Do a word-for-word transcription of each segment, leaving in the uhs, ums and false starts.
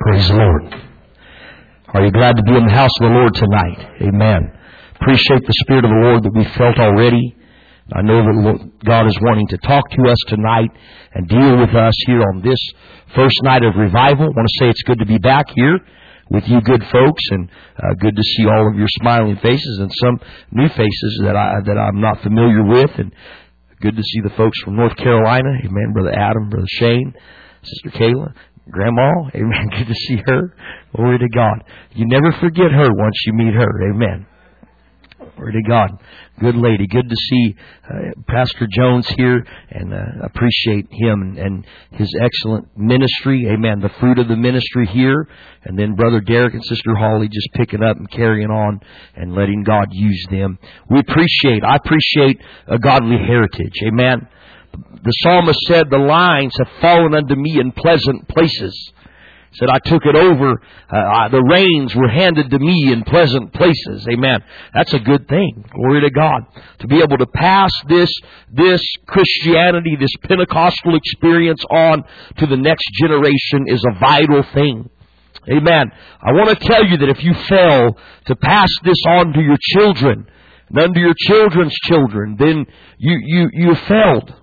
Praise the Lord. Are you glad to be in the house of the Lord tonight? Amen. Appreciate the Spirit of the Lord that we felt already. I know that God is wanting to talk to us tonight and deal with us here on this first night of revival. I want to say it's good to be back here with you good folks, and uh, good to see all of your smiling faces and some new faces that, I, that I'm not familiar with. And good to see the folks from North Carolina. Amen. Brother Adam, Brother Shane, Sister Kayla, Grandma. Amen. Good to see her. Glory to God. You never forget her once you meet her. Amen. Glory to God. Good lady. Good to see uh, Pastor Jones here, and uh, appreciate him and, and his excellent ministry. Amen. The fruit of the ministry here. And then Brother Derek and Sister Holly just picking up and carrying on and letting God use them. We appreciate, I appreciate a godly heritage. Amen. The psalmist said, the lines have fallen unto me in pleasant places. Said, I took it over. Uh, the reins were handed to me in pleasant places. Amen. That's a good thing. Glory to God. To be able to pass this, this Christianity, this Pentecostal experience on to the next generation is a vital thing. Amen. I want to tell you that if you fail to pass this on to your children and unto your children's children, then you, you, you failed.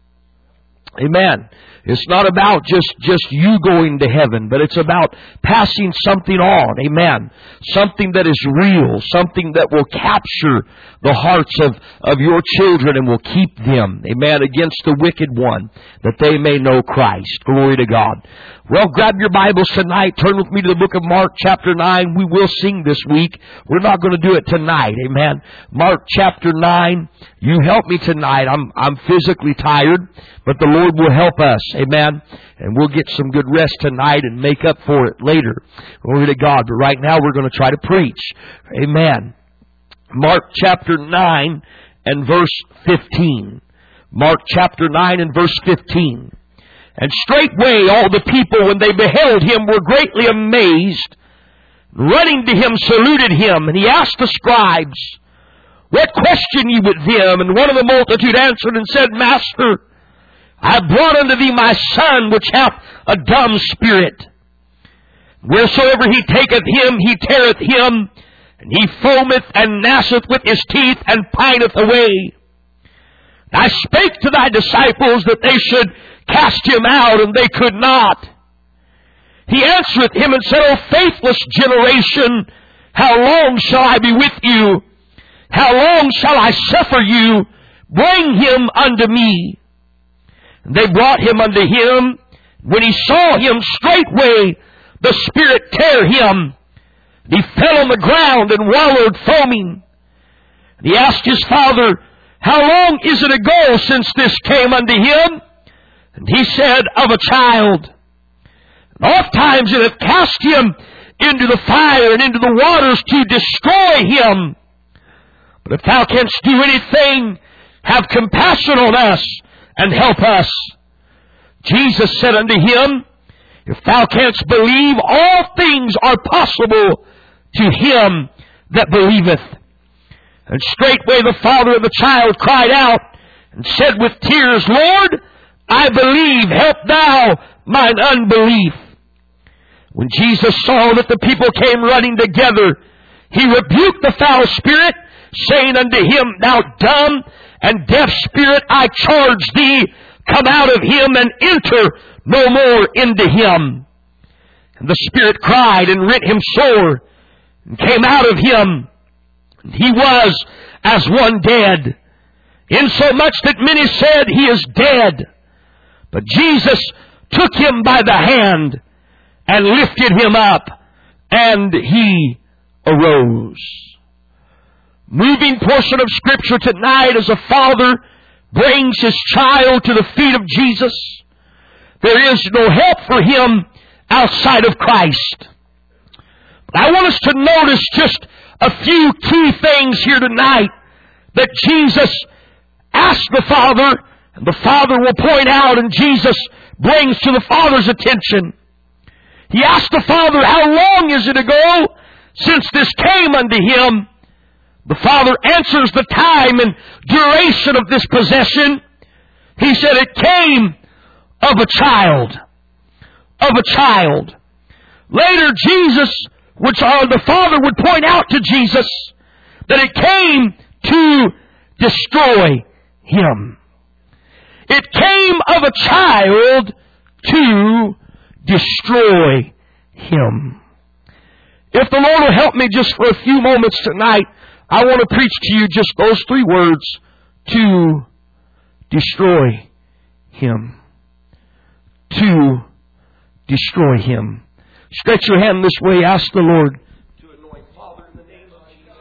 Amen. It's not about just, just you going to heaven, but it's about passing something on. Amen. Something that is real. Something that will capture the hearts of, of your children and will keep them, amen, against the wicked one, that they may know Christ. Glory to God. Well, grab your Bibles tonight. Turn with me to the book of Mark chapter nine. We will sing this week. We're not going to do it tonight. Amen. Mark chapter nine. You help me tonight. I'm, I'm physically tired, but the Lord will help us. Amen. And we'll get some good rest tonight and make up for it later. Glory to God. But right now we're going to try to preach. Amen. Mark chapter nine and verse fifteen. Mark chapter nine and verse fifteen. And straightway all the people, when they beheld him, were greatly amazed. Running to him, saluted him. And he asked the scribes, what question ye with them? And one of the multitude answered and said, Master, I have brought unto thee my son, which hath a dumb spirit. Wheresoever he taketh him, he teareth him, and he foameth and gnasheth with his teeth, and pineth away. I spake to thy disciples that they should cast him out, and they could not. He answereth him and said, O faithless generation, how long shall I be with you? How long shall I suffer you? Bring him unto me. And they brought him unto him. When he saw him, straightway the spirit tear him. And he fell on the ground and wallowed foaming. And he asked his father, how long is it ago since this came unto him? And he said, of a child. And oft times it hath cast him into the fire and into the waters to destroy him. But if thou canst do anything, have compassion on us and help us. Jesus said unto him, if thou canst believe, all things are possible to him that believeth. And straightway the father of the child cried out and said with tears, Lord, I believe, help thou mine unbelief. When Jesus saw that the people came running together, he rebuked the foul spirit, saying unto him, thou dumb and deaf spirit, I charge thee, come out of him and enter no more into him. And the spirit cried and rent him sore, and came out of him. And he was as one dead, insomuch that many said, he is dead. But Jesus took him by the hand and lifted him up, and he arose. Moving portion of Scripture tonight as a father brings his child to the feet of Jesus. There is no help for him outside of Christ. But I want us to notice just a few key things here tonight that Jesus asked the Father, and the Father will point out, and Jesus brings to the Father's attention. He asked the Father, how long is it ago since this came unto him? The Father answers the time and duration of this possession. He said it came of a child. Of a child. Later, Jesus, which uh, the Father would point out to Jesus, that it came to destroy him. It came of a child to destroy him. If the Lord will help me just for a few moments tonight, I want to preach to you just those three words: to destroy him. To destroy him. Stretch your hand this way. Ask the Lord to anoint. Father, in the name of Jesus.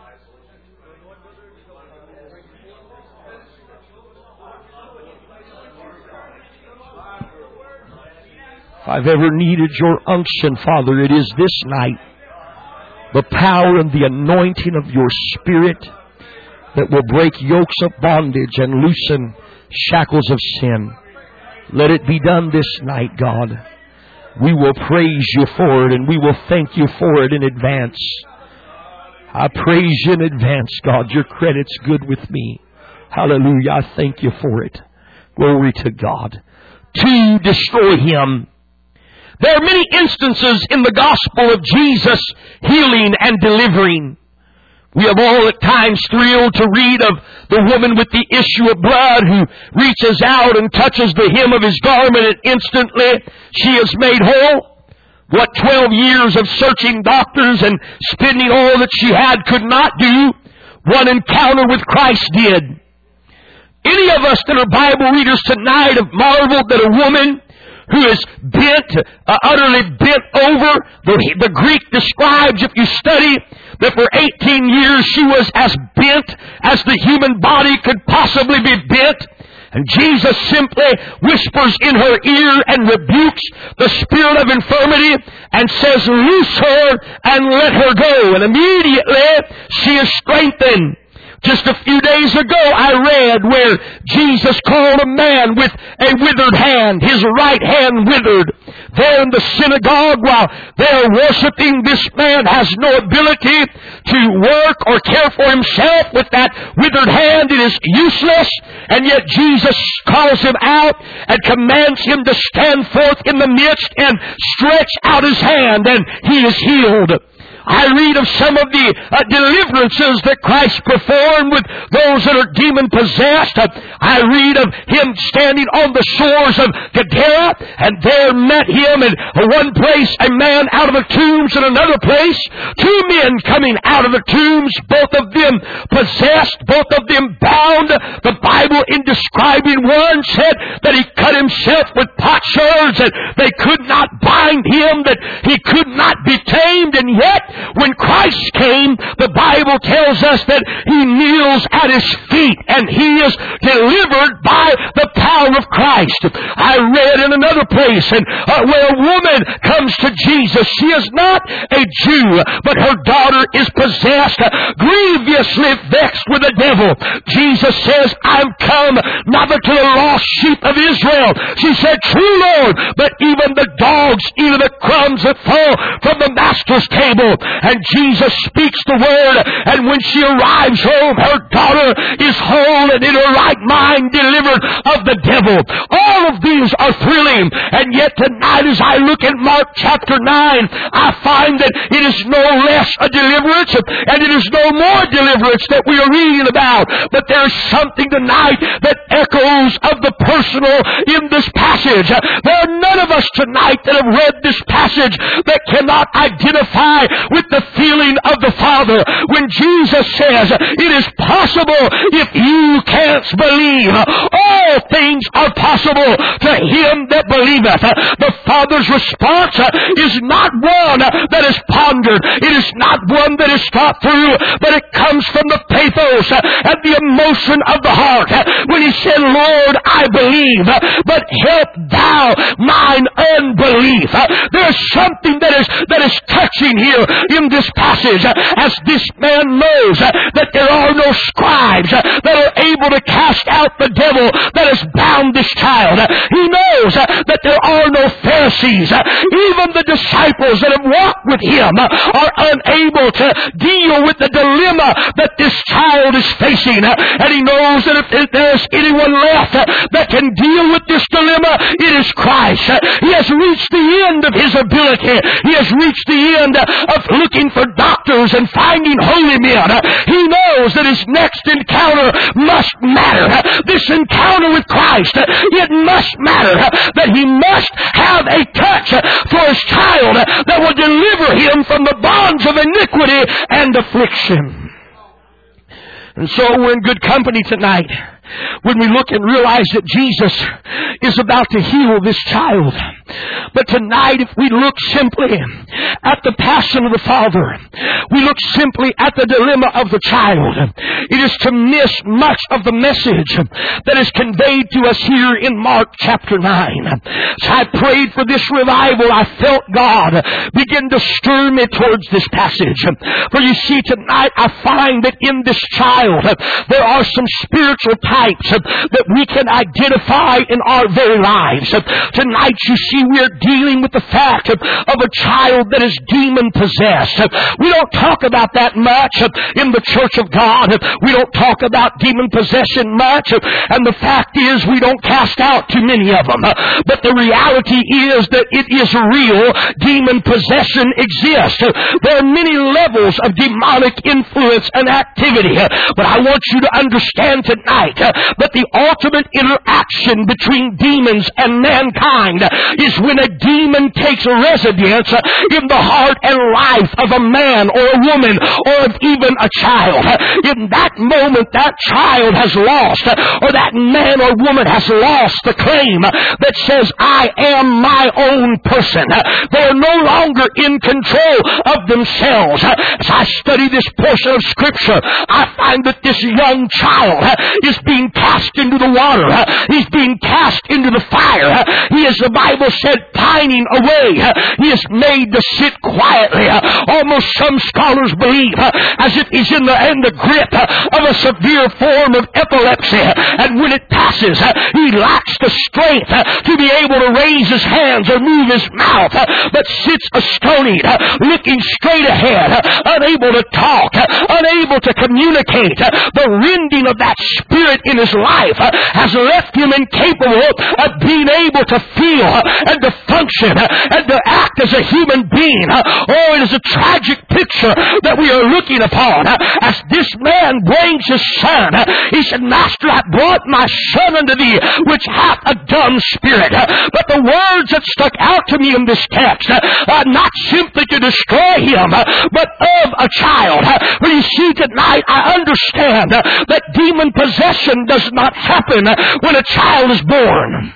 If I've ever needed your unction, Father, it is this night. The power and the anointing of your Spirit that will break yokes of bondage and loosen shackles of sin. Let it be done this night, God. We will praise you for it, and we will thank you for it in advance. I praise you in advance, God. Your credit's good with me. Hallelujah. I thank you for it. Glory to God. To destroy him. There are many instances in the gospel of Jesus healing and delivering. We have all at times thrilled to read of the woman with the issue of blood who reaches out and touches the hem of his garment, and instantly she is made whole. What twelve years of searching doctors and spending all that she had could not do, one encounter with Christ did. Any of us that are Bible readers tonight have marveled that a woman who is bent, uh, utterly bent over. The, the Greek describes, if you study, that for eighteen years she was as bent as the human body could possibly be bent. And Jesus simply whispers in her ear and rebukes the spirit of infirmity and says, "Loose her and let her go." And immediately she is strengthened. Just a few days ago, I read where Jesus called a man with a withered hand, his right hand withered. There in the synagogue, while they are worshiping, this man has no ability to work or care for himself with that withered hand. It is useless. And yet Jesus calls him out and commands him to stand forth in the midst and stretch out his hand, and he is healed. I read of some of the uh, deliverances that Christ performed with those that are demon-possessed. Uh, I read of him standing on the shores of Gadara, and there met him in one place a man out of the tombs, and another place two men coming out of the tombs, both of them possessed, both of them bound. The Bible, in describing one, said that he cut himself with potsherds, and they could not bind him, that he could not be tamed, and yet when Christ came, the Bible tells us that he kneels at his feet and he is delivered by the power of Christ. I read in another place and uh, where a woman comes to Jesus. She is not a Jew, but her daughter is possessed, grievously vexed with the devil. Jesus says, "I'm come not to the lost sheep of Israel." She said, "True, Lord, but even the dogs eat of the crumbs that fall from the master's table." And Jesus speaks the word, and when she arrives home, her daughter is whole and in her right mind, delivered of the devil. All of these are thrilling, and yet tonight as I look at Mark chapter nine, I find that it is no less a deliverance, and it is no more deliverance that we are reading about, but there is something tonight that echoes of the personal in this passage. There are none of us tonight that have read this passage that cannot identify with the feeling of the Father when Jesus says, "It is possible if you can't believe. All things are possible to him that believeth." The Father's response is not one that is pondered. It is not one that is thought through, but it comes from the pathos and the emotion of the heart. When he said, "Lord, I believe, but help thou mine unbelief." There's something that is that is touching here in this passage, as this man knows that there are no scribes that are able to cast out the devil that has bound this child. He knows that there are no Pharisees. Even the disciples that have walked with him are unable to deal with the dilemma that this child is facing. And he knows that if there's anyone left that can deal with this dilemma, It is Christ. He has reached the end of his ability. He has reached the end of looking for doctors and finding holy men. He knows that his next encounter must matter. This encounter with Christ, it must matter. That he must have a touch for his child that will deliver him from the bonds of iniquity and affliction. And so we're in good company tonight when we look and realize that Jesus is about to heal this child. But tonight, if we look simply at the passion of the Father, we look simply at the dilemma of the child, it is to miss much of the message that is conveyed to us here in Mark chapter nine. As I prayed for this revival, I felt God begin to stir me towards this passage. For you see, tonight I find that in this child there are some spiritual types that we can identify in our very lives. Tonight, you see, we are dealing with the fact of a child that is demon-possessed. We don't talk about that much in the church of God. We don't talk about demon possession much, and the fact is we don't cast out too many of them. But the reality is that it is real. Demon possession exists. There are many levels of demonic influence and activity. But I want you to understand tonight that the ultimate interaction between demons and mankind is when a demon takes residence in the heart and life of a man or a woman or of even a child. In that moment, that child has lost, or that man or woman has lost the claim that says, I am my own person. They are no longer in control of themselves. As I study this portion of Scripture, I find that this young child is being cast into the water. He's being cast into the fire. He is, the Bible said, pining away. He is made to sit quietly. Almost some scholars believe as if he's in the, in the grip of a severe form of epilepsy. And when it passes, he lacks the strength to be able to raise his hands or move his mouth, but sits astonied, looking straight ahead, unable to talk, unable to communicate. The rending of that spirit in his life has left him incapable of being able to feel and to function and to act as a human being. Oh, it is a tragic picture that we are looking upon. As this man brings his son, he said, Master, I brought my son unto thee, which hath a dumb spirit. But the words that stuck out to me in this text are not simply to destroy him, but of a child. For you see, tonight I understand that demon possession does not happen when a child is born.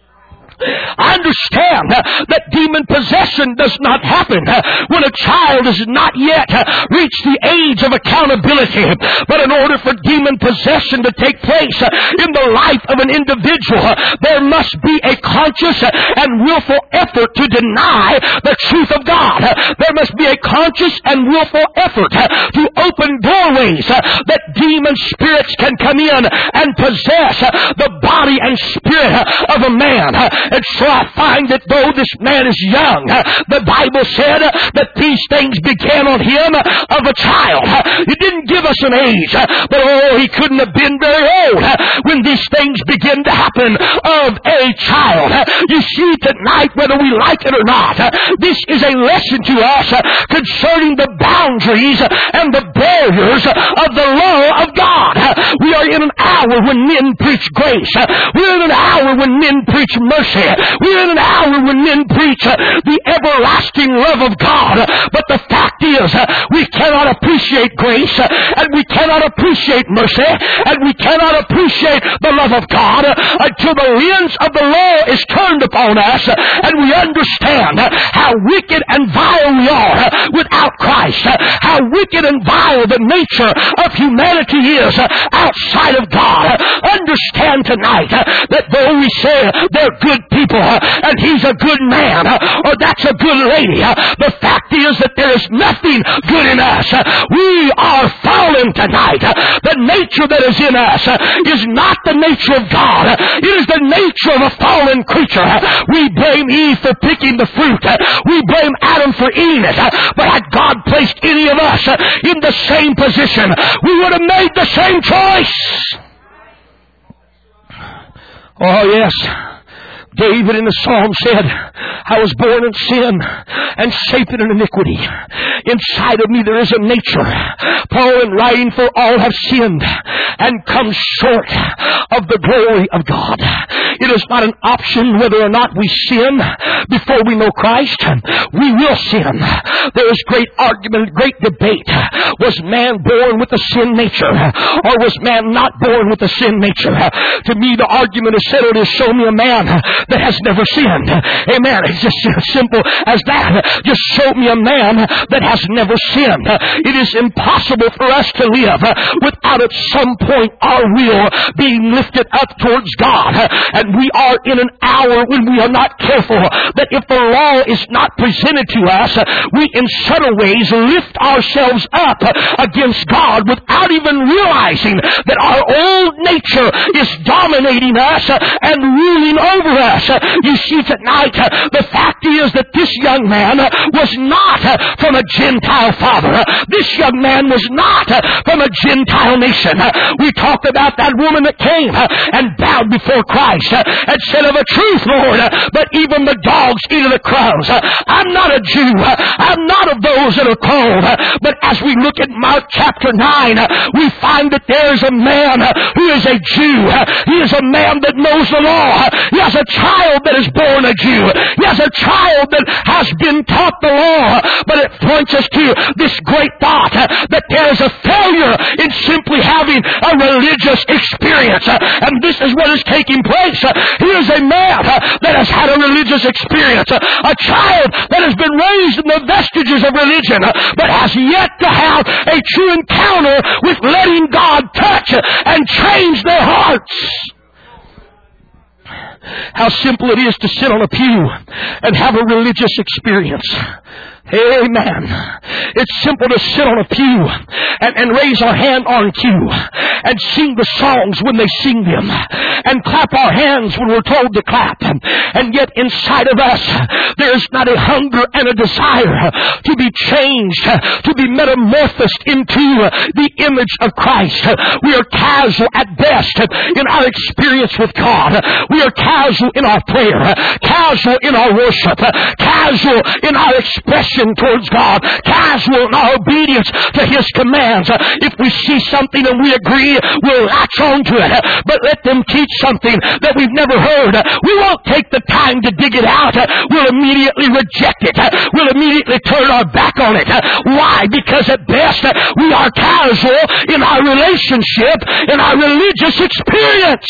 I understand that demon possession does not happen when a child has not yet reached the age of accountability. But in order for demon possession to take place in the life of an individual, there must be a conscious and willful effort to deny the truth of God. There must be a conscious and willful effort to open doorways that demon spirits can come in and possess the body and spirit of a man. And so I find that though this man is young, the Bible said that these things began on him of a child. It didn't give us an age, but oh, he couldn't have been very old when these things begin to happen of a child. You see, tonight, whether we like it or not, this is a lesson to us concerning the boundaries and the barriers of the law of God. We are in an hour when men preach grace. We're in an hour when men preach mercy. We're in an hour when men preach the everlasting love of God. But the fact is, we cannot appreciate grace, and we cannot appreciate mercy, and we cannot appreciate the love of God until the lens of the law is turned upon us, and we understand how wicked and vile we are without Christ, how wicked and vile the nature of humanity is outside of God. Understand tonight that though we say they're good people, and he's a good man, or that's a good lady, the fact is that there is nothing good in us. We are fallen tonight. The nature that is in us is not the nature of God. It is the nature of a fallen creature. We blame Eve for picking the fruit. We blame Adam for eating it. But had God placed any of us in the same position, we would have made the same choice. Oh, yes. David in the Psalm said, I was born in sin and shaped in iniquity. Inside of me there is a nature. Paul, in writing, for all have sinned and come short of the glory of God. It is not an option whether or not we sin before we know Christ. We will sin. There is great argument, great debate. Was man born with a sin nature, or was man not born with a sin nature? To me, the argument is settled is show me a man that has never sinned. Amen. It's just as simple as that. Just show me a man that has never sinned. It is impossible for us to live without at some point our will being lifted up towards God. And we are in an hour when we are not careful that if the law is not presented to us, we in subtle ways lift ourselves up against God without even realizing that our old nature is dominating us and ruling over us. You see tonight, the fact is that this young man was not from a Gentile father. This young man was not from a Gentile nation. We talked about that woman that came and bowed before Christ and said, of a truth, Lord, but even the dogs eat of the crumbs. I'm not a Jew. I'm not of those that are called. But as we look at Mark chapter nine, we find that there's a man who is a Jew. He is a man that knows the law. He has a child that is born a Jew. He has a child that has been taught the law. But it points us to this great thought that there is a failure in simply having a religious experience. And this is what is taking place. He is a man that has had a religious experience. A child that has been raised in the vestiges of religion, but has yet to have a true encounter with letting God touch and change their hearts. How simple it is to sit on a pew and have a religious experience. Amen. It's simple to sit on a pew and, and raise our hand on cue and sing the songs when they sing them and clap our hands when we're told to clap. And yet inside of us, there's not a hunger and a desire to be changed, to be metamorphosed into the image of Christ. We are casual at best in our experience with God. We are casual in our prayer, casual in our worship, casual in our expression towards God, casual in our obedience to His commands. If we see something and we agree, we'll latch on to it. But let them teach something that we've never heard. We won't take the time to dig it out. We'll immediately reject it. We'll immediately turn our back on it. Why? Because at best, we are casual in our relationship, in our religious experience.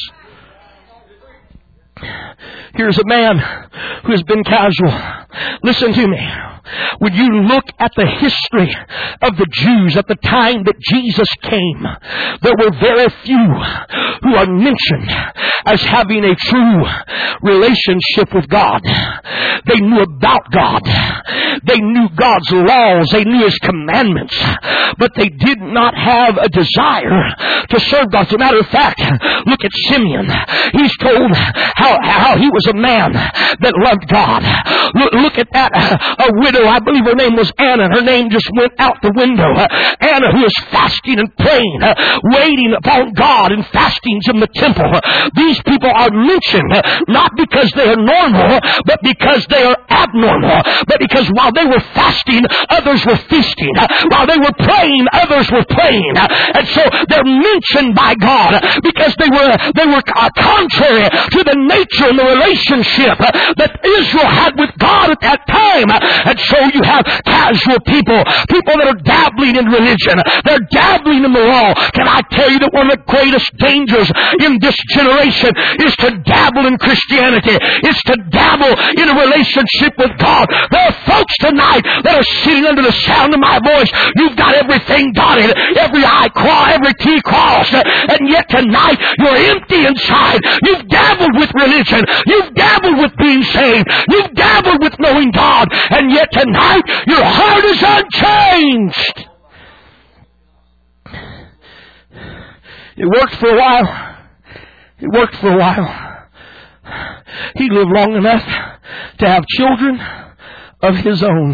Here's a man who has been casual. Listen to me. When you look at the history of the Jews at the time that Jesus came, there were very few who are mentioned as having a true relationship with God. They knew about God. They knew God's laws. They knew His commandments. But they did not have a desire to serve God. As a matter of fact, look at Simeon. He's told how, how he was a man that loved God. Look, look at that. A widow, I believe her name was Anna. Her name just went out the window. Anna, who is fasting and praying, waiting upon God in fastings in the temple. These people are mentioned not because they are normal, but because they are abnormal. But because while they were fasting, others were feasting. While they were praying, others were praying. And so they're mentioned by God because they were they were contrary to the nature and the relationship that Israel had with God at that time. And so you have casual people, people that are dabbling in religion. They're dabbling in the law. Can I tell you that one of the greatest dangers in this generation is to dabble in Christianity, is to dabble in a relationship with God. There are folks tonight that are sitting under the sound of my voice. You've got everything dotted, every I crossed, every T crossed, and yet tonight you're empty inside. You've dabbled with religion. You've dabbled with being saved. You've dabbled with knowing God, and yet tonight your heart is unchanged. It worked for a while. It worked for a while. He lived long enough to have children of his own.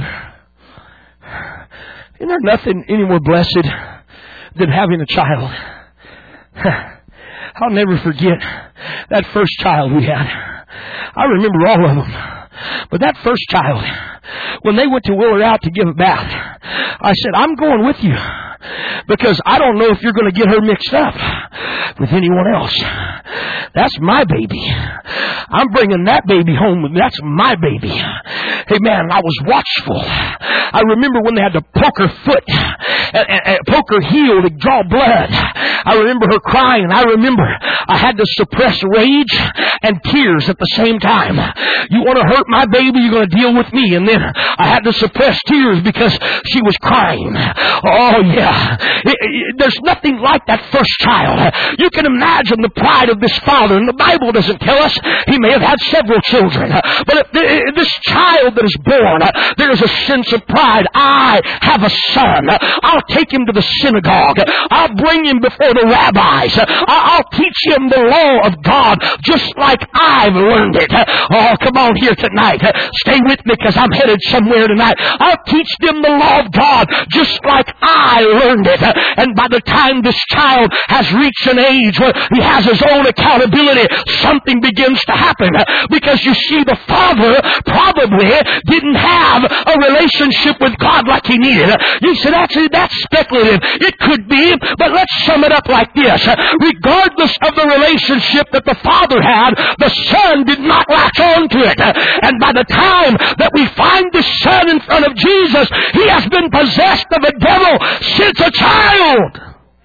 Isn't there nothing any more blessed than having a child? I'll never forget that first child we had. I remember all of them. But that first child, when they went to wheel her out to give a bath, I said, I'm going with you because I don't know if you're going to get her mixed up with anyone else. That's my baby. I'm bringing that baby home with me. That's my baby. Hey, man, I was watchful. I remember when they had to poke her foot, and, and, and poke her heel to draw blood. I remember her crying. I remember I had to suppress rage and tears at the same time. You want to hurt my baby, you're going to deal with me. And then I had to suppress tears because she was crying. Oh, yeah. It, it, there's nothing like that first child. You can imagine the pride of this father. And the Bible doesn't tell us he may have had several children. But if this child that is born, there is a sense of pride. I have a son. I'll take him to the synagogue. I'll bring him before the rabbis. I'll teach him the law of God just like I've learned it. Oh, come on here tonight. Stay with me because I'm headed somewhere tonight. I'll teach them the law of God just like I learned it. And by the time this child has reached an age where he has his own accountability, something begins to happen. Because you see, the father probably didn't have a relationship with God like he needed. You said, that's, that's speculative. It could be, but let's sum it up like this. Regardless of the relationship that the father had, the son did not latch on to it. And by the time that we find the son in front of Jesus, he has been possessed of a devil since a child.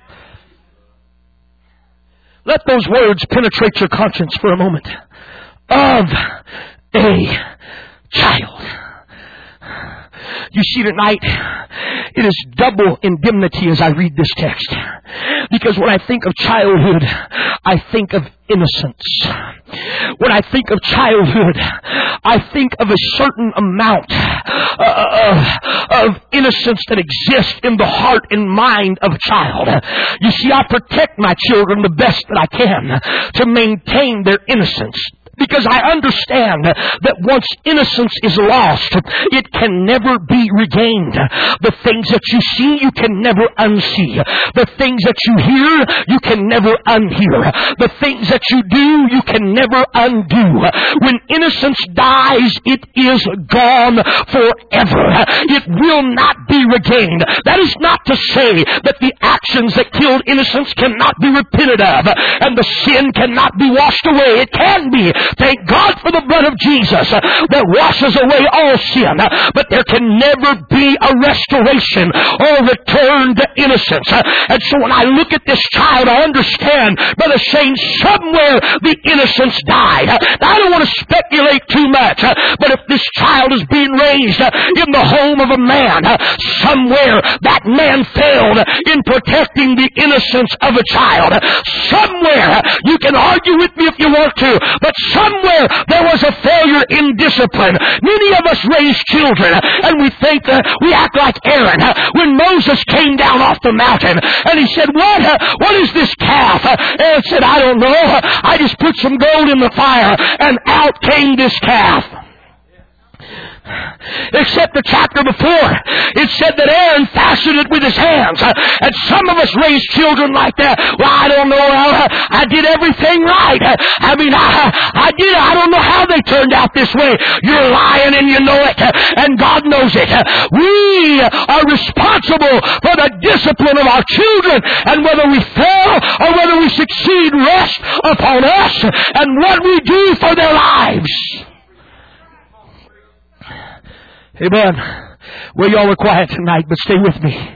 Let those words penetrate your conscience for a moment. Of a child. You see tonight, it is double indemnity as I read this text. Because when I think of childhood, I think of innocence. When I think of childhood, I think of a certain amount uh, of innocence that exists in the heart and mind of a child. You see, I protect my children the best that I can to maintain their innocence. Because I understand that once innocence is lost, it can never be regained. The things that you see, you can never unsee. The things that you hear, you can never unhear. The things that you do, you can never undo. When innocence dies, it is gone forever. It will not be regained. That is not to say that the actions that killed innocence cannot be repented of and the sin cannot be washed away. It can be. Thank God for the blood of Jesus that washes away all sin. But there can never be a restoration or return to innocence. And so when I look at this child, I understand, Brother Shane, somewhere the innocence died. I don't want to speculate too much, but if this child is being raised in the home of a man, somewhere that man failed in protecting the innocence of a child. Somewhere, you can argue with me if you want to, but somewhere there was a failure in discipline. Many of us raise children and we think uh, we act like Aaron. When Moses came down off the mountain and he said, what, uh, what is this calf? Aaron said, I don't know. I just put some gold in the fire and out came this calf. Except the chapter before, it said that Aaron fashioned it with his hands. And some of us raise children like that. Well, I don't know. I did everything right. I mean, I, I did. I don't know how they turned out this way. You're lying and you know it. And God knows it. We are responsible for the discipline of our children. And whether we fail or whether we succeed rests upon us and what we do for their lives. Amen. Well, y'all are quiet tonight, but stay with me.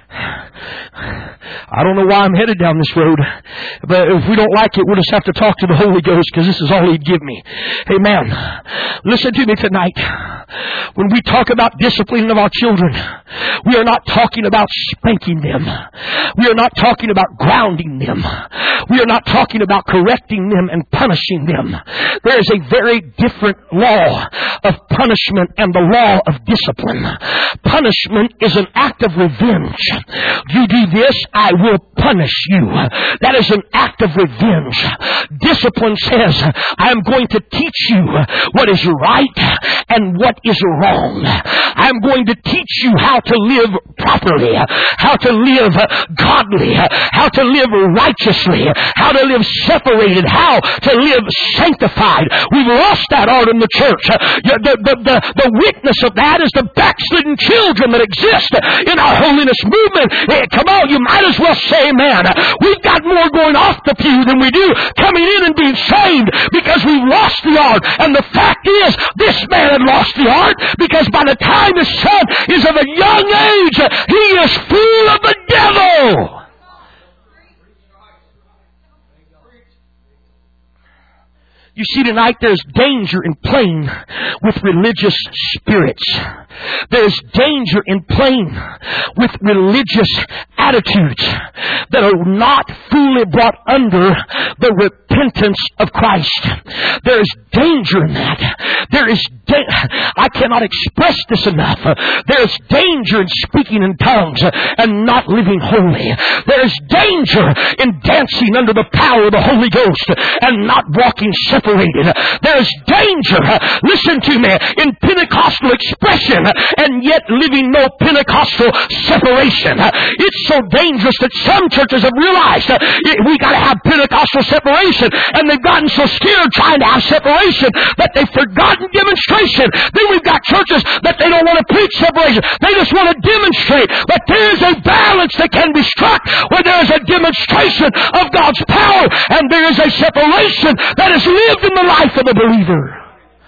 I don't know why I'm headed down this road, but if we don't like it, we'll just have to talk to the Holy Ghost because this is all He'd give me. Amen. Listen to me tonight. When we talk about disciplining of our children, we are not talking about spanking them. We are not talking about grounding them. We are not talking about correcting them and punishing them. There is a very different law of punishment and the law of discipline. Punishment is an act of revenge. You do this, I will punish you. That is an act of revenge. Discipline says, I am going to teach you what is right and what is wrong. I am going to teach you how to live properly, how to live godly, how to live righteously, how to live separated, how to live sanctified. We've lost that art in the church. The, the, the, the witness of that is the backslidden children that exist in our holiness movement. Come on, you might as well say amen. We've got more going off the pew than we do coming in and being saved because we've lost the art. And the fact is, this man had lost the art because by the time his son is of a young age, he is full of the devil. You see, tonight there's danger in playing with religious spirits. There's danger in playing with religious attitudes that are not fully brought under the repentance of Christ. There is danger in that. There is da- I cannot express this enough. There is danger in speaking in tongues and not living holy. There is danger in dancing under the power of the Holy Ghost and not walking separated. There is danger, listen to me, in Pentecostal expression and yet living no Pentecostal separation. It's so dangerous that some churches have realized that we got to have Pentecostal separation, and they've gotten so scared trying to have separation that they've forgotten demonstration. Then we've got churches that they don't want to preach separation. They just want to demonstrate. But there is a balance that can be struck where there is a demonstration of God's power and there is a separation that is lived in the life of the believer.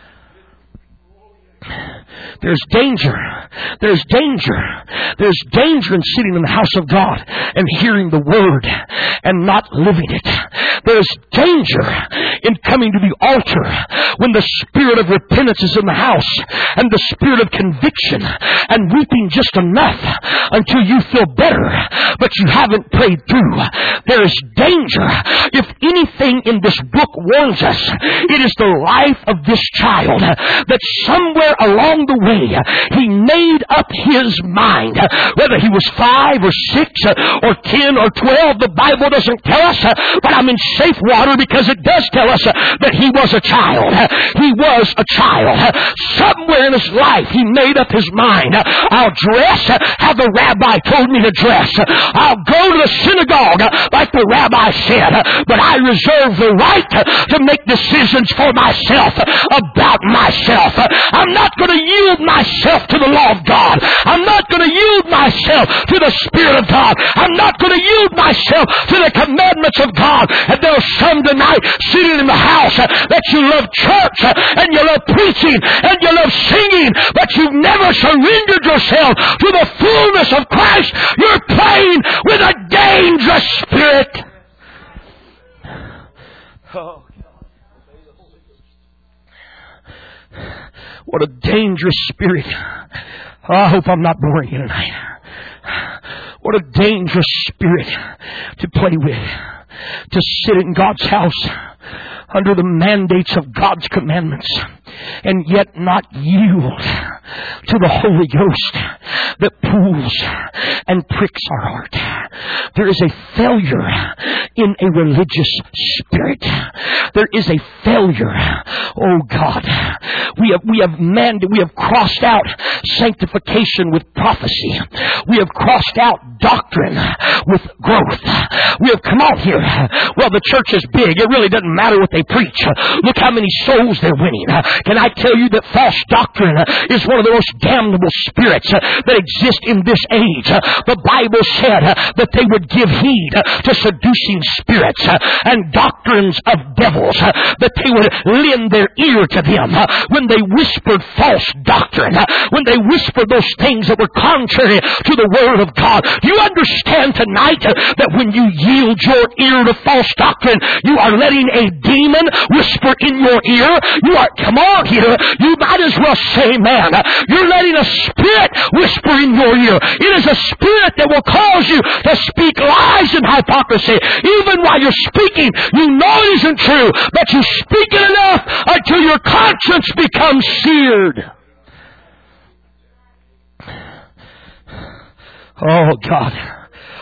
There's danger. There's danger. There's danger in sitting in the house of God and hearing the Word and not living it. There's danger in coming to the altar when the spirit of repentance is in the house and the spirit of conviction and weeping just enough until you feel better, but you haven't prayed through. There's danger. If anything in this book warns us, it is the life of this child that somewhere along the way he made up his mind. Whether he was five or six or ten or twelve, the Bible doesn't tell us, but I'm in safe water because it does tell us that he was a child. He was a child. Somewhere in his life he made up his mind. I'll dress how the rabbi told me to dress. I'll go to the synagogue like the rabbi said, but I reserve the right to make decisions for myself about myself. I'm not going to yield myself to the law of God. I'm not going to yield myself to the Spirit of God. I'm not going to yield myself to the commandments of God. And there's some tonight sitting in the house that you love church and you love preaching and you love singing, but you've never surrendered yourself to the fullness of Christ. You're playing with a dangerous spirit. Oh. What a dangerous spirit. Oh, I hope I'm not boring you tonight. What a dangerous spirit to play with. To sit in God's house under the mandates of God's commandments and yet not yield to the Holy Ghost that pulls and pricks our heart. There is a failure in a religious spirit. There is a failure. Oh God, we have we have manned, we have crossed out sanctification with prophecy. We have crossed out doctrine with growth. We have come out here. Well, the church is big. It really doesn't matter what they preach. Look how many souls they're winning. Can I tell you that false doctrine is one of the most damnable spirits that exist in this age? The Bible said that they would give heed to seducing spirits and doctrines of devils, that they would lend their ear to them when they whispered false doctrine, when they whispered those things that were contrary to the Word of God. Do you understand tonight that when you yield your ear to false doctrine, you are letting a demon whisper in your ear? You are, come on here, you might as well say, man, you're letting a spirit whisper in your ear. It is a spirit that will cause you to speak lies and hypocrisy. Even while you're speaking, you know it isn't true, but you speak it enough until your conscience becomes seared. Oh God,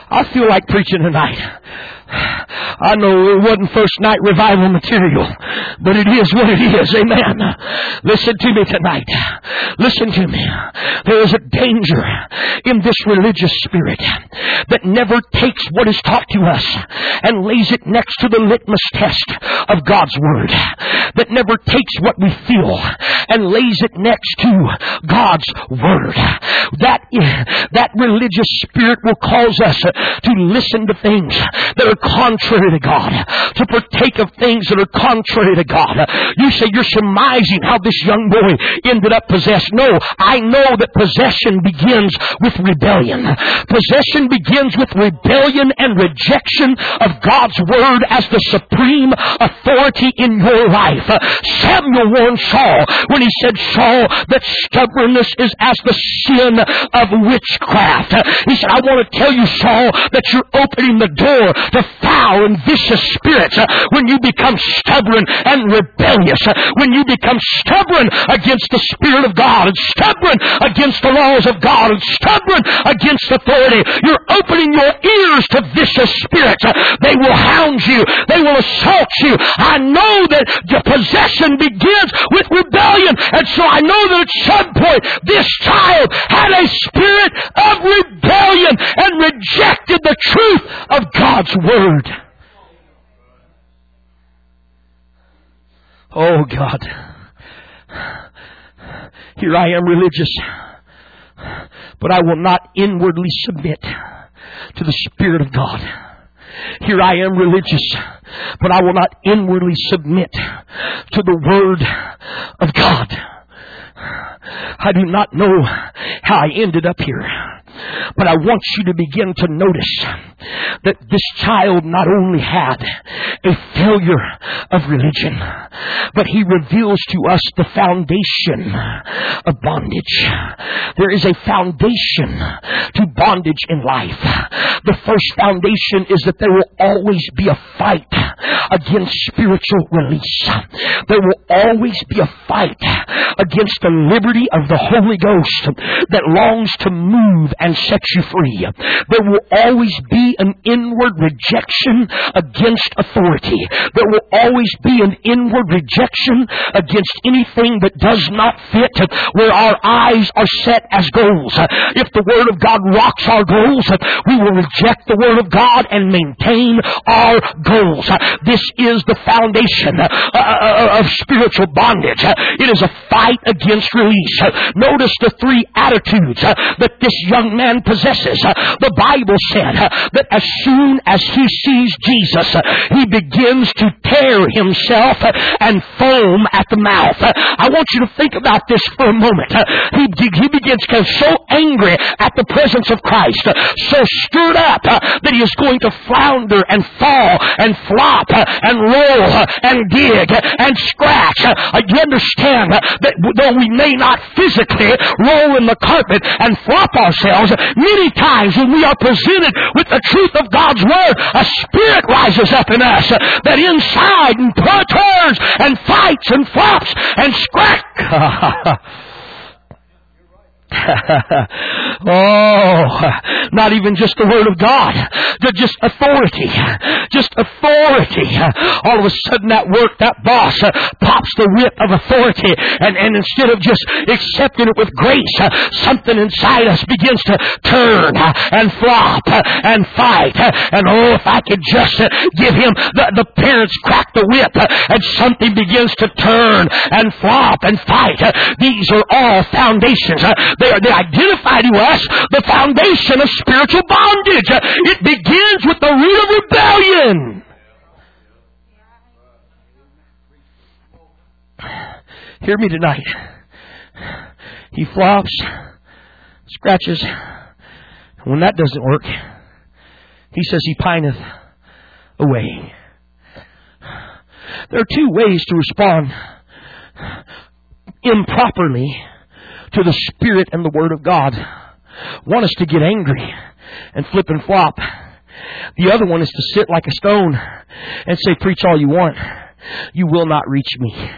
I feel like preaching tonight. I know it wasn't first night revival material, but it is what it is. Amen. Listen to me tonight. Listen to me. There is a danger in this religious spirit that never takes what is taught to us and lays it next to the litmus test of God's Word. That never takes what we feel and lays it next to God's Word. That, that religious spirit will cause us to listen to things that are contrary to God, to partake of things that are contrary to God. You say you're surmising how this young boy ended up possessed. No, I know that possession begins with rebellion. Possession begins with rebellion and rejection of God's Word as the supreme authority in your life. Samuel warned Saul when he said, Saul, that stubbornness is as the sin of witchcraft. He said, I want to tell you, Saul, that you're opening the door to foul and vicious spirits when you become stubborn and rebellious. When you become stubborn against the Spirit of God and stubborn against the laws of God and stubborn against authority, you're opening your ears to vicious spirits. They will hound you. They will assault you. I know that the possession begins with rebellion, and so I know that at some point this child had a spirit of rebellion and rejected the truth of God's Word. Oh God, here I am religious, but I will not inwardly submit to the Spirit of God. Here I am religious, but I will not inwardly submit to the Word of God. I do not know how I ended up here, but I want you to begin to notice that this child not only had a failure of religion, but he reveals to us the foundation of bondage. There is a foundation to bondage in life. The first foundation is that there will always be a fight against spiritual release. There will always be a fight against the liberty of the Holy Ghost that longs to move and set you free. There will always be an inward rejection against authority. There will always be an inward rejection against anything that does not fit where our eyes are set as goals. If the Word of God rocks our goals, we will reject the Word of God and maintain our goals. This is the foundation of spiritual bondage. It is a fight against release. Notice the three attitudes that this young man possesses. The Bible said that as soon as he sees Jesus, he begins to tear himself and foam at the mouth. I want you to think about this for a moment. He, he begins to get so angry at the presence of Christ, so stirred up that he is going to flounder and fall and flop and roll and dig and scratch. You understand that though we may not physically roll in the carpet and flop ourselves, many times when we are presented with the truth of God's Word, a spirit rises up in us that inside and turns and fights and flops and scratch. Oh, not even just the Word of God, just authority, just authority. All of a sudden that work, that boss uh, pops the whip of authority, and, and instead of just accepting it with grace, uh, something inside us begins to turn uh, and flop uh, and fight. Uh, and oh, if I could just uh, give him, the, the parents crack the whip, uh, and something begins to turn and flop and fight. Uh, these are all foundations. Uh, They, are, they identify to us the foundation of spiritual bondage. It begins with the root of rebellion. Hear me tonight. He flops, scratches. When that doesn't work, he says he pineth away. There are two ways to respond improperly to the Spirit and the Word of God. One is to get angry and flip and flop. The other one is to sit like a stone and say, preach all you want. You will not reach me.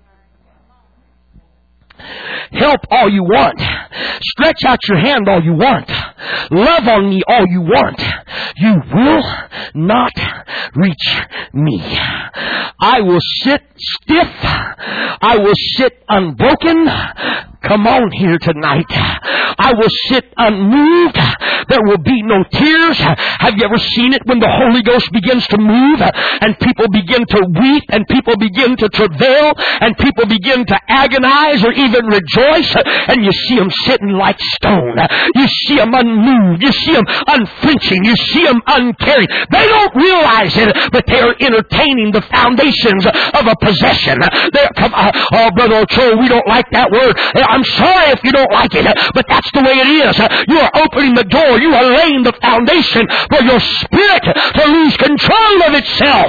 Help all you want. Stretch out your hand all you want. Love on me all you want. you will not reach me. I will sit stiff. I will sit unbroken. Come on here tonight. I will sit unmoved. There will be no tears. Have you ever seen it when the Holy Ghost begins to move and people begin to weep and people begin to travail and people begin to agonize or even rejoice, and you see them sitting like stone. You see them unmoved. You see them unflinching. You see them uncaring. They don't realize it, but they are entertaining the foundations of a possession. They're, come, uh, oh, Brother Ochoa, we don't like that word. I'm sorry if you don't like it, but that's the way it is. You are opening the door. You are laying the foundation for your spirit to lose control of itself.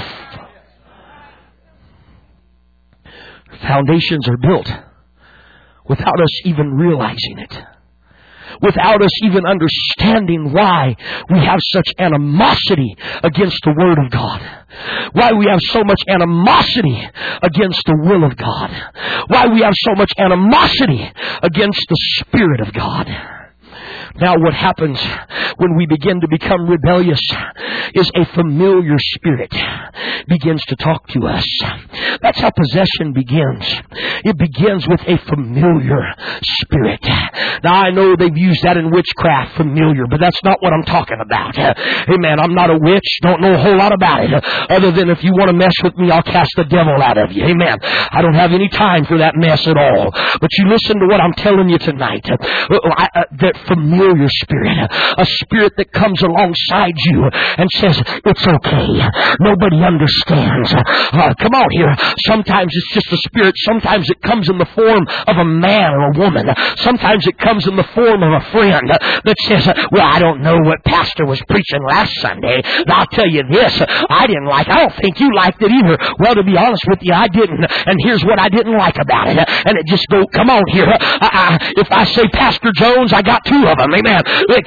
Foundations are built without us even realizing it. Without us even understanding why we have such animosity against the Word of God. Why we have so much animosity against the will of God. Why we have so much animosity against the Spirit of God. Now what happens when we begin to become rebellious is a familiar spirit begins to talk to us. That's how possession begins. It begins with a familiar spirit. Now I know they've used that in witchcraft, familiar, but that's not what I'm talking about. Amen. I'm not a witch. Don't know a whole lot about it. Other than if you want to mess with me, I'll cast the devil out of you. Amen. I don't have any time for that mess at all. But you listen to what I'm telling you tonight. That familiar spirit, a spirit that comes alongside you and says, it's okay. Nobody understands. Uh, come on here. Sometimes it's just a spirit. Sometimes it comes in the form of a man or a woman. Sometimes it comes in the form of a friend that says, well, I don't know what pastor was preaching last Sunday. And I'll tell you this, I didn't like it. I don't think you liked it either. Well, to be honest with you, I didn't. And here's what I didn't like about it. And it just go, come on here. I, I, if I say Pastor Jones, I got two of them. Amen.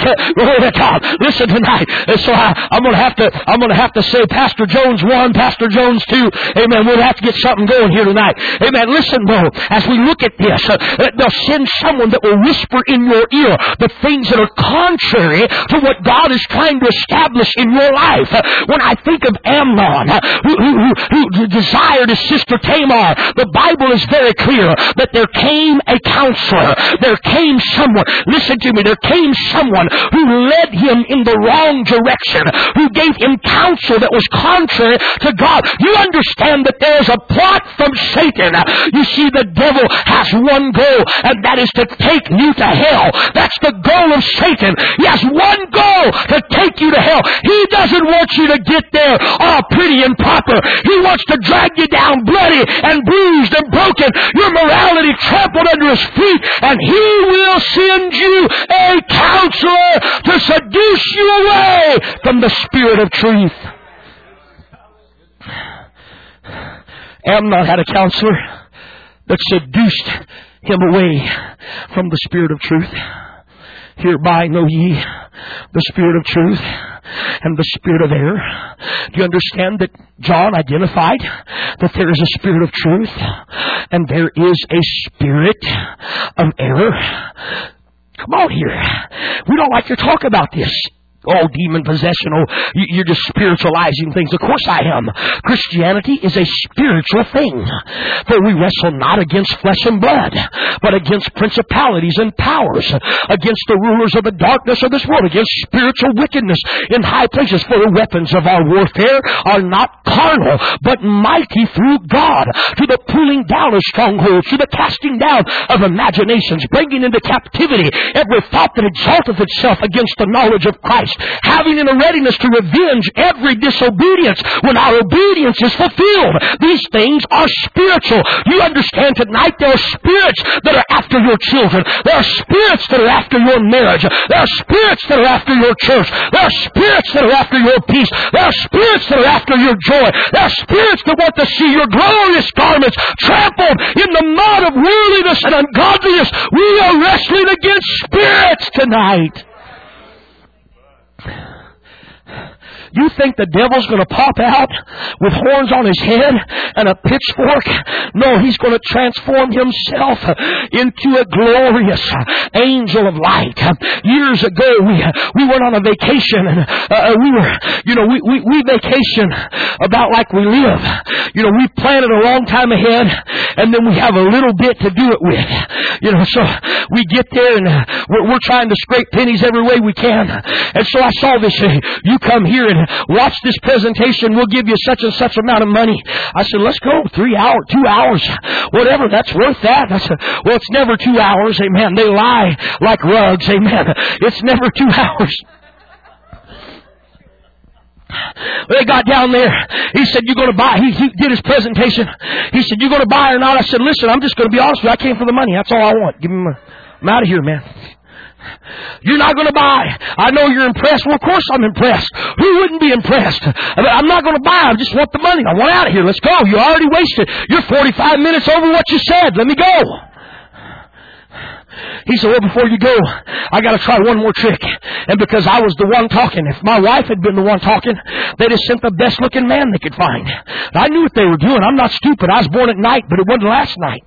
Listen tonight. So I, I'm going to have to. I'm going to have to say Pastor Jones one, Pastor Jones two. Amen. We'll have to get something going here tonight. Amen. Listen though, as we look at this, uh, they'll send someone that will whisper in your ear the things that are contrary to what God is trying to establish in your life. Uh, when I think of Amnon, uh, who, who, who, who desired his sister Tamar, the Bible is very clear that there came a counselor. There came someone. Listen to me. There came someone who led him in the wrong direction, who gave him counsel that was contrary to God. You understand that there's a plot from Satan. You see, the devil has one goal, and that is to take you to hell. That's the goal of Satan. He has one goal, to take you to hell. He doesn't want you to get there all pretty and proper. He wants to drag you down bloody and bruised and broken, your morality trampled under his feet, and he will send you a counselor to seduce you away from the Spirit of truth. Amnon had a counselor that seduced him away from the Spirit of truth. Hereby know ye the Spirit of truth and the spirit of error. Do you understand that John identified that there is a spirit of truth and there is a spirit of error? Come on here. We don't like to talk about this. Oh, demon possession. Oh, you're just spiritualizing things. Of course I am. Christianity is a spiritual thing. For we wrestle not against flesh and blood, but against principalities and powers, against the rulers of the darkness of this world, against spiritual wickedness in high places. For the weapons of our warfare are not carnal, but mighty through God, to the pulling down of strongholds, to the casting down of imaginations, bringing into captivity every thought that exalteth itself against the knowledge of Christ, having in a readiness to revenge every disobedience when our obedience is fulfilled. These things are spiritual. You understand tonight there are spirits that are after your children. There are spirits that are after your marriage. There are spirits that are after your church. There are spirits that are after your peace. There are spirits that are after your joy. There are spirits that want to see your glorious garments trampled in the mud of worldliness and ungodliness. We are wrestling against spirits tonight. You think the devil's going to pop out with horns on his head and a pitchfork? No, he's going to transform himself into a glorious angel of light. Years ago, we we went on a vacation, and uh, we were, you know, we, we, we vacation about like we live. You know, we plan it a long time ahead, and then we have a little bit to do it with. You know, so we get there, and we're, we're trying to scrape pennies every way we can. And so I saw this, uh, you come here and watch this presentation, we'll give you such and such amount of money. I said, let's go, three hours, two hours, whatever, that's worth that. I said, well, it's never two hours, amen. They lie like rugs, amen. It's never two hours. They got down there. He said, you're going to buy. He, he did his presentation. He said, you're going to buy or not? I said, listen, I'm just going to be honest with you. I came for the money. That's all I want. Give me my, I'm out of here, man. You're not going to buy. I know you're impressed. Well, of course I'm impressed. Who wouldn't be impressed? I'm not going to buy. I just want the money. I want out of here. Let's go. You already wasted. You're forty-five minutes over what you said. Let me go. He said, well, before you go, I got to try one more trick. And because I was the one talking, if my wife had been the one talking, they'd have sent the best looking man they could find. I knew what they were doing. I'm not stupid. I was born at night, but it wasn't last night.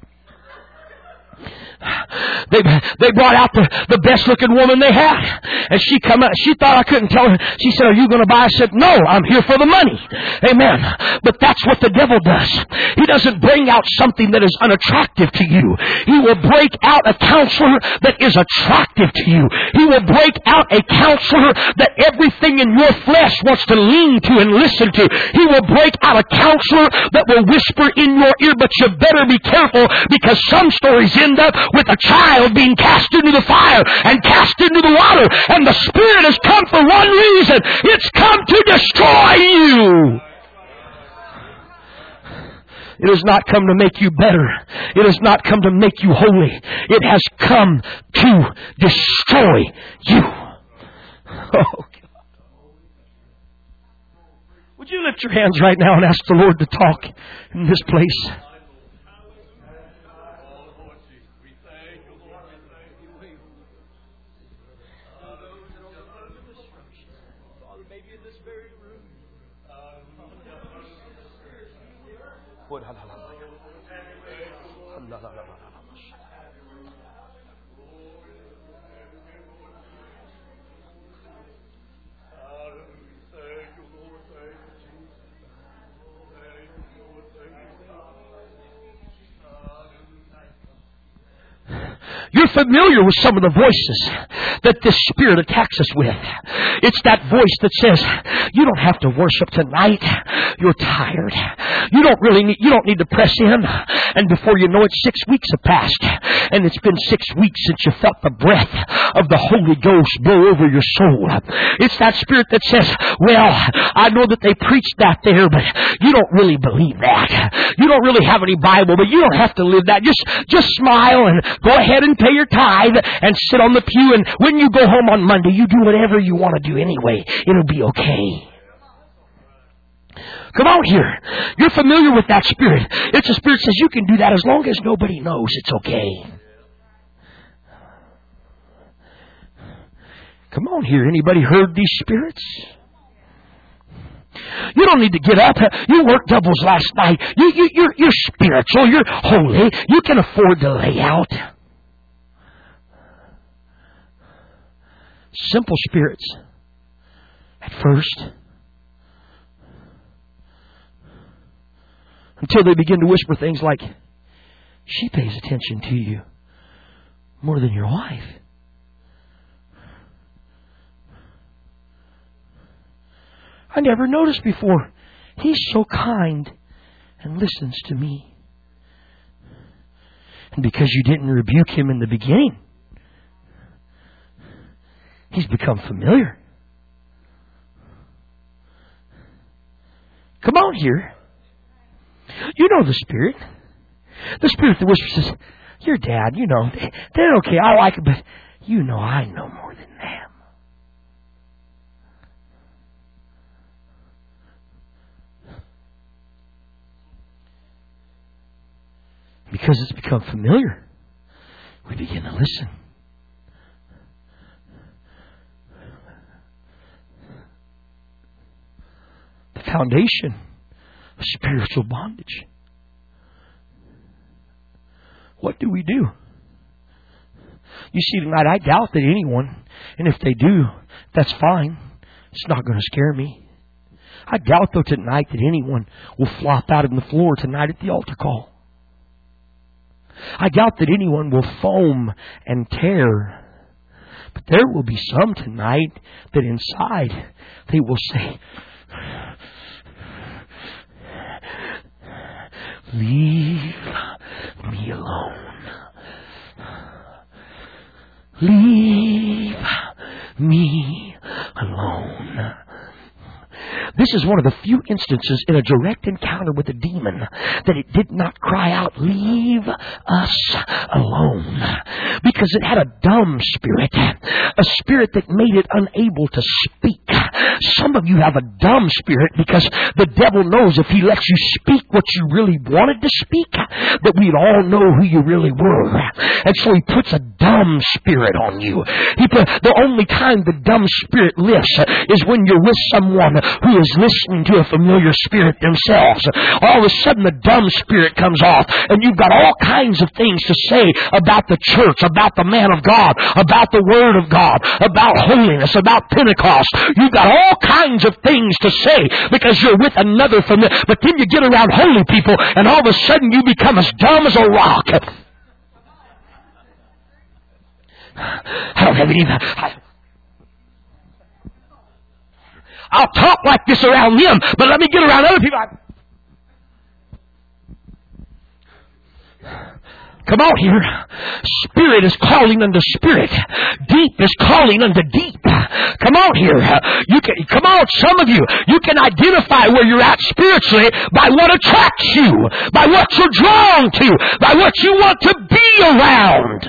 They they brought out the, the best looking woman they had. And she come out, she thought I couldn't tell her. She said, are you going to buy? I said, no, I'm here for the money. Amen. But that's what the devil does. He doesn't bring out something that is unattractive to you. He will break out a counselor that is attractive to you. He will break out a counselor that everything in your flesh wants to lean to and listen to. He will break out a counselor that will whisper in your ear, but you better be careful, because some stories end up with a child being cast into the fire and cast into the water. And the Spirit has come for one reason. It's come to destroy you. It has not come to make you better. It has not come to make you holy. It has come to destroy you. Oh, God. Would you lift your hands right now and ask the Lord to talk in this place? You're familiar with some of the voices that this Spirit attacks us with. It's that voice that says, you don't have to worship tonight. You're tired. You don't really need, you don't need to press in. And before you know it, six weeks have passed. And it's been six weeks since you felt the breath of the Holy Ghost blow over your soul. It's that Spirit that says, well, I know that they preached that there, but you don't really believe that. You don't really have any Bible, but you don't have to live that. Just, just smile and go ahead and pay your tithe and sit on the pew. And when you go home on Monday, you do whatever you want to do anyway. It'll be okay. Come out here. You're familiar with that spirit. It's a spirit that says you can do that as long as nobody knows. It's okay. Come on here. Anybody heard these spirits? You don't need to get up. You worked doubles last night. You, you, you're, you're spiritual. You're holy. You can afford to lay out. Simple spirits at first, until they begin to whisper things like, she pays attention to you more than your wife. I never noticed before. He's so kind and listens to me. And because you didn't rebuke him in the beginning, he's become familiar. Come on here. You know the Spirit. The Spirit that whispers says, your dad, you know, they're okay, I like it, but you know I know more than them. Because it's become familiar, we begin to listen. foundation of spiritual bondage. What do we do? You see, tonight, I doubt that anyone, and if they do, that's fine. It's not going to scare me. I doubt, though, tonight that anyone will flop out on the floor tonight at the altar call. I doubt that anyone will foam and tear. But there will be some tonight that inside they will say, leave me alone. Leave me alone. This is one of the few instances in a direct encounter with a demon that it did not cry out, leave us alone. Because it had a dumb spirit. A spirit that made it unable to speak. Some of you have a dumb spirit because the devil knows if he lets you speak what you really wanted to speak, that we'd all know who you really were. And so he puts a dumb spirit on you. He put, the only time the dumb spirit lifts is when you're with someone who is listening to a familiar spirit themselves. All of a sudden the dumb spirit comes off and you've got all kinds of things to say about the church, about the man of God, about the Word of God, about holiness, about Pentecost. You've got all kinds of things to say because you're with another familiar. But then you get around holy people and all of a sudden you become as dumb as a rock. I don't have any... I, I'll talk like this around them, but let me get around other people. I... Come on here. Spirit is calling unto spirit. Deep is calling unto deep. Come on here. You can, come on, some of you. You can identify where you're at spiritually by what attracts you, by what you're drawn to, by what you want to be around.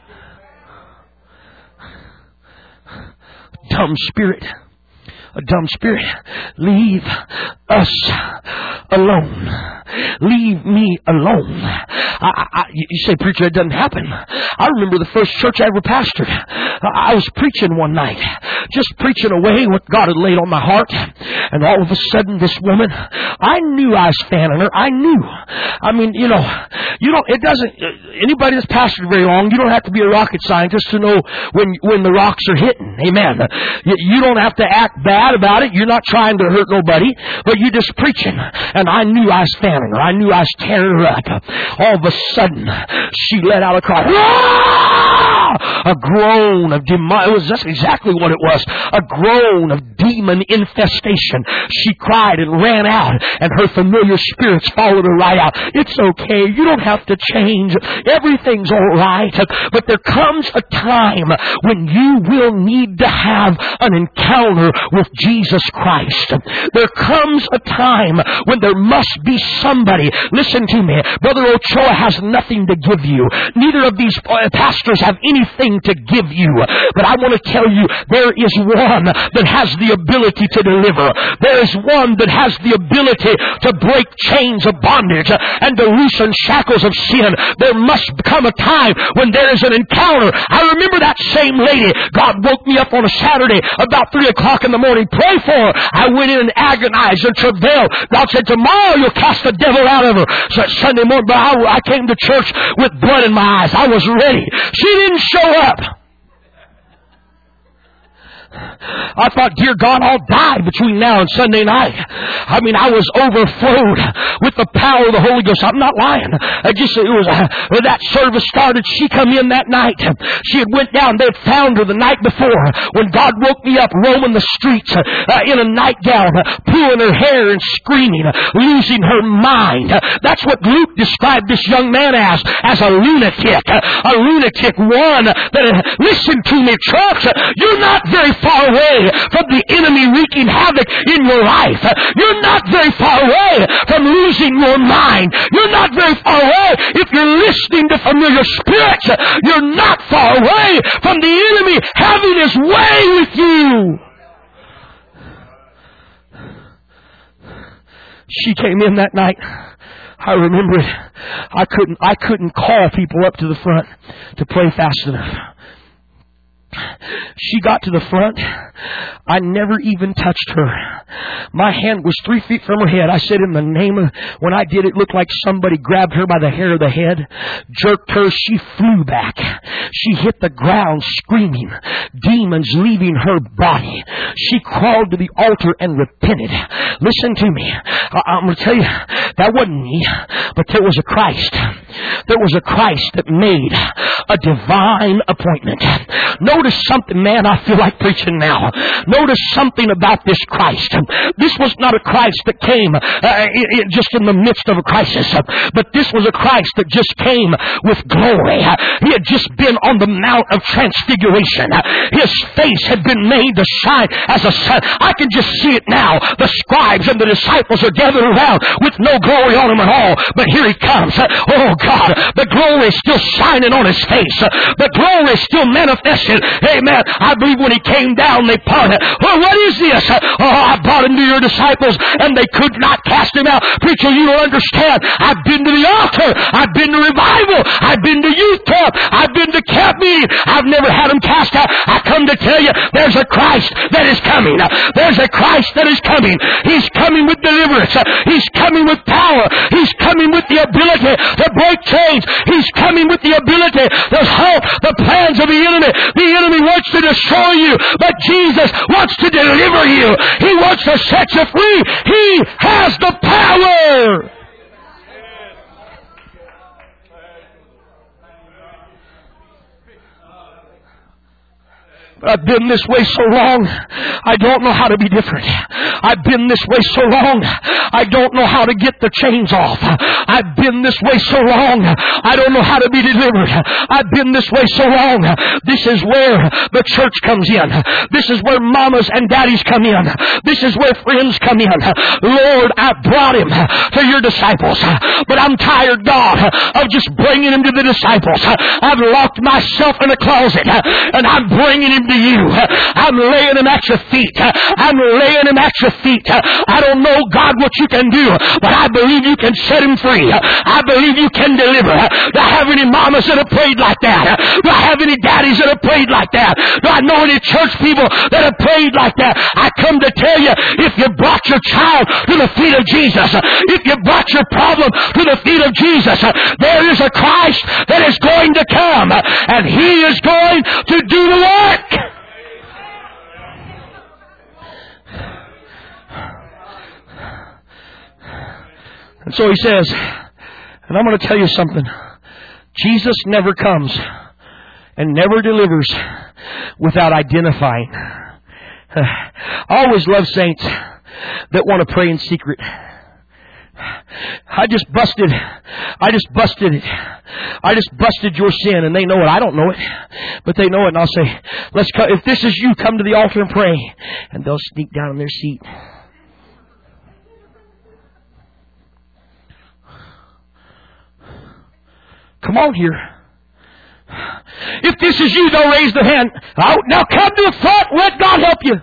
Dumb spirit. A dumb spirit. Leave us alone. Leave me alone. I, I, you say, preacher, it doesn't happen. I remember the first church I ever pastored. I was preaching one night. Just preaching away what God had laid on my heart. And all of a sudden, this woman, I knew I was fanning her. I knew. I mean, you know, you don't, it doesn't, anybody that's pastored very long, you don't have to be a rocket scientist to know when, when the rocks are hitting. Amen. You, you don't have to act bad about it. You're not trying to hurt nobody, but you're just preaching. And I knew I was fanning her. I knew I was tearing her up. All of a sudden, she let out a cry. Ah! A groan of demon. It was just exactly what it was. A groan of demon infestation. She cried and ran out, and her familiar spirits followed her right out. It's okay. You don't have to change. Everything's all right. But there comes a time when you will need to have an encounter with Jesus Christ. There comes a time when there must be somebody. Listen to me. Brother Ochoa has nothing to give you. Neither of these pastors have anything to give you. But I want to tell you, there is one that has the ability to deliver. There is one that has the ability to break chains of bondage and to loosen shackles of sin. There must come a time when there is an encounter. I remember that same lady. God woke me up on a Saturday about three o'clock in the morning. Pray for her. I went in and agonized and travailed. God said, tomorrow you'll cast the devil out of her. So Sunday morning, but I, I came to church with blood in my eyes. I was ready. She didn't show up. I thought, dear God, I'll die between now and Sunday night. I mean, I was overflowed with the power of the Holy Ghost. I'm not lying. I just, it was, uh, when that service started, she come in that night. She had went down. They had found her the night before when God woke me up roaming the streets uh, in a nightgown, uh, pulling her hair and screaming, uh, losing her mind. Uh, that's what Luke described this young man as, as a lunatic. Uh, a lunatic, one that, uh, listen to me, church, uh, you're not very far away from the enemy wreaking havoc in your life. You're not very far away from losing your mind. You're not very far away if you're listening to familiar spirits. You're not far away from the enemy having his way with you. She came in that night. I remember it. I couldn't, I couldn't call people up to the front to pray fast enough. She got to the front. I never even touched her. My hand was three feet from her head. I said, in the name of... When I did, it looked like somebody grabbed her by the hair of the head, jerked her. She flew back. She hit the ground screaming, demons leaving her body. She crawled to the altar and repented. Listen to me. I- I'm going to tell you, that wasn't me, but there was a Christ. There was a Christ that made a divine appointment. Notice something, man, I feel like preaching now. Notice something about this Christ. This was not a Christ that came uh, in, in, just in the midst of a crisis, but this was a Christ that just came with glory. He had just been on the Mount of Transfiguration. His face had been made to shine as a sun. I can just see it now. The scribes and the disciples are gathered around with no glory on him at all, but here he comes. Oh God, the glory is still shining on his face. The glory is still manifested. Amen. I believe when he came down, they parted. Well, what is this? Oh, I brought him to your disciples, and they could not cast him out. Preacher, you don't understand. I've been to the altar. I've been to revival. I've been to youth camp. I've been to camp meeting. I've never had him cast out. I come to tell you, there's a Christ that is coming. There's a Christ that is coming. He's coming with deliverance. He's coming with power. He's coming with the ability to break chains. He's coming with the ability to halt the plans of the enemy. The enemy wants to destroy you, but Jesus wants to deliver you. He wants to set you free. He has the power. I've been this way so long, I don't know how to be different. I've been this way so long, I don't know how to get the chains off. I've been this way so long, I don't know how to be delivered. I've been this way so long. This is where the church comes in. This is where mamas and daddies come in. This is where friends come in. Lord, I brought him to your disciples, but I'm tired, God, of just bringing him to the disciples. I've locked myself in a closet, and I'm bringing him to you. I'm laying him at your feet. I'm laying him at your feet. I don't know, God, what you can do, but I believe you can set him free. I believe you can deliver. Do I have any mamas that have prayed like that? Do I have any daddies that have prayed like that? Do I know any church people that have prayed like that? I come to tell you, if you brought your child to the feet of Jesus, if you brought your problem to the feet of Jesus, there is a Christ that is going to come, and he is going to do the work. And so he says, and I'm going to tell you something. Jesus never comes and never delivers without identifying. I always love saints that want to pray in secret. I just busted, I just busted it. I just busted your sin, and they know it. I don't know it, but they know it. And I'll say, let's come. If this is you, come to the altar and pray. And they'll sneak down in their seat. Come on here. If this is you, they'll raise their hand. Oh, now come to the front. Let God help you.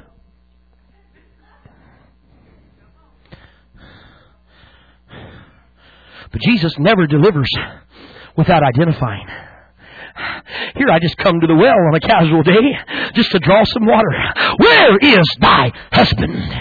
But Jesus never delivers without identifying. Here I just come to the well on a casual day just to draw some water. Where is thy husband?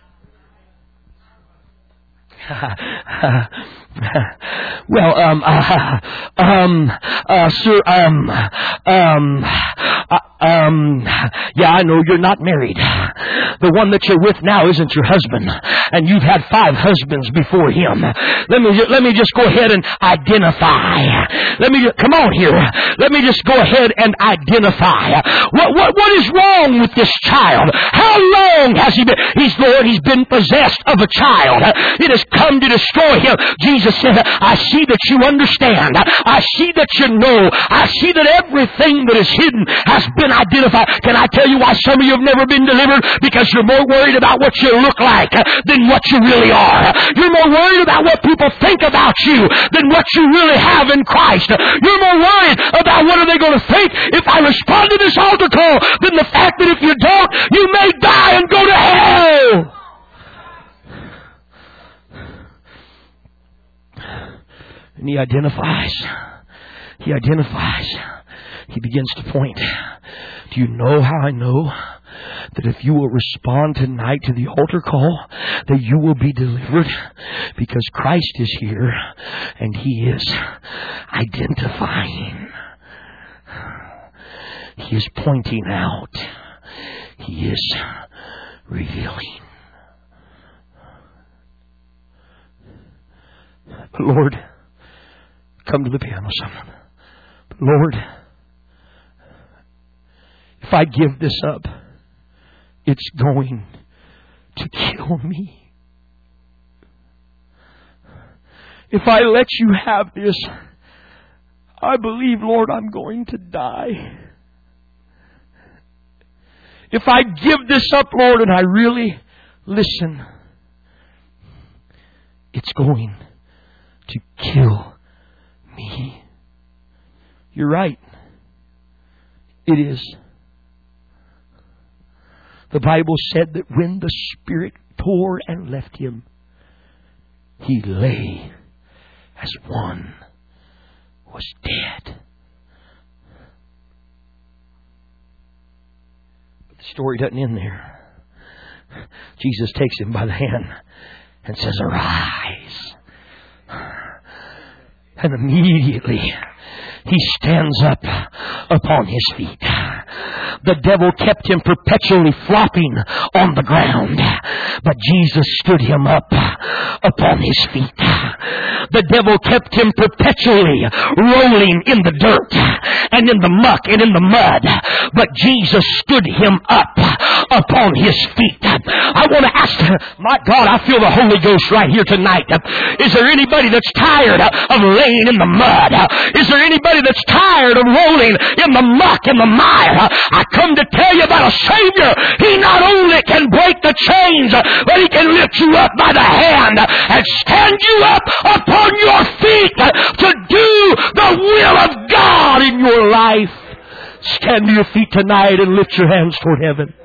Well, um, uh, um, uh, sir, um, um, uh, um, yeah, I know you're not married. The one that you're with now isn't your husband, and you've had five husbands before him. Let me, let me just go ahead and identify. Let me, come on here. Let me just go ahead and identify. What, what, what is wrong with this child? How long has he been? He's Lord, he's been possessed of a child. It has come to destroy him. Jesus said, I see that you understand. I see that you know. I see that everything that is hidden has been identified. Can I tell you why some of you have never been delivered? Because you're more worried about what you look like than what you really are. You're more worried about what people think about you than what you really have in Christ. You're more worried about what are they going to think if I respond to this altar call than the fact that if you don't, you may die and go to hell. And he identifies. He identifies. He begins to point. Do you know how I know that if you will respond tonight to the altar call, that you will be delivered, because Christ is here and He is identifying. He is pointing out. He is revealing. But Lord, come to the piano, son. But Lord, if I give this up, it's going to kill me. If I let you have this, I believe, Lord, I'm going to die. If I give this up, Lord, and I really listen, it's going to kill me. You're right. It is. The Bible said that when the Spirit tore and left him, he lay as one was dead. But the story doesn't end there. Jesus takes him by the hand and says, "Arise." And immediately he stands up upon his feet. The devil kept him perpetually flopping on the ground, but Jesus stood him up upon his feet. The devil kept him perpetually rolling in the dirt and in the muck and in the mud, but Jesus stood him up upon his feet. I want to ask, my God, I feel the Holy Ghost right here tonight. Is there anybody that's tired of laying in the mud? Is there anybody that's tired of rolling in the muck and the mire? I come to tell you about a Savior. He not only can break the chains, but He can lift you up by the hand and stand you up upon your feet to do the will of God in your life. Stand to your feet tonight and lift your hands toward heaven.